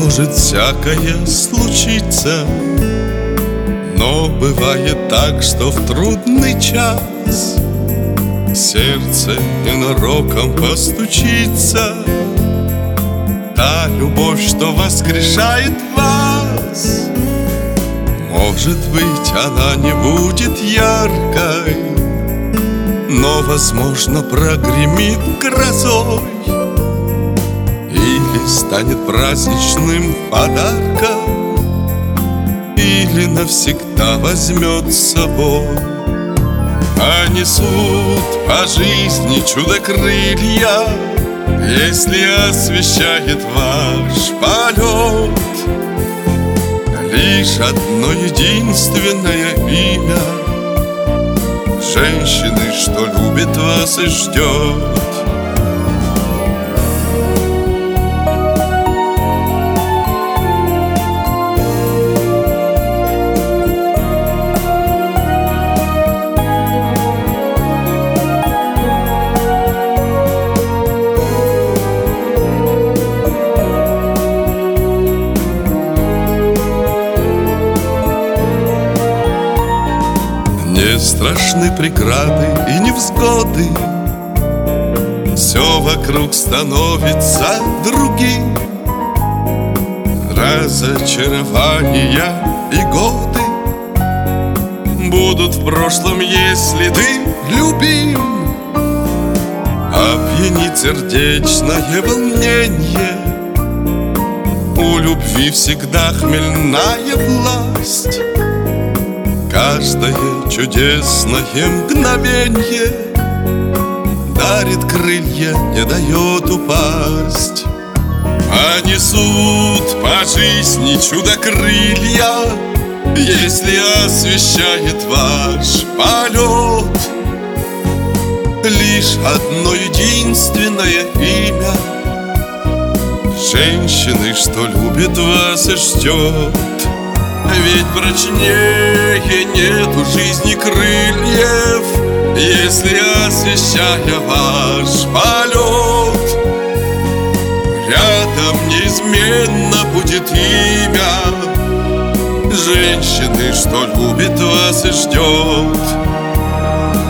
Может всякое случиться, но бывает так, что в трудный час сердце ненароком постучится. Та любовь, что воскрешает вас, может быть, она не будет яркой, но, возможно, прогремит грозой или станет праздничным подарком, или навсегда возьмет с собой. А несут по жизни чудо-крылья, если освещает ваш полет лишь одно единственное имя женщины, что любит вас и ждет. Не страшны преграды и невзгоды, все вокруг становится другим. Разочарования и годы будут в прошлом, если ты любим. Опьянит сердечное волнение, у любви всегда хмельная власть. Каждое чудесное мгновенье дарит крылья, не дает упасть. А несут по жизни чудо-крылья, если освещает ваш полет лишь одно единственное имя женщины, что любит вас и ждет. Ведь прочнее нету жизни крыльев, если, освещая ваш полет, рядом неизменно будет имя женщины, что любит вас и ждет.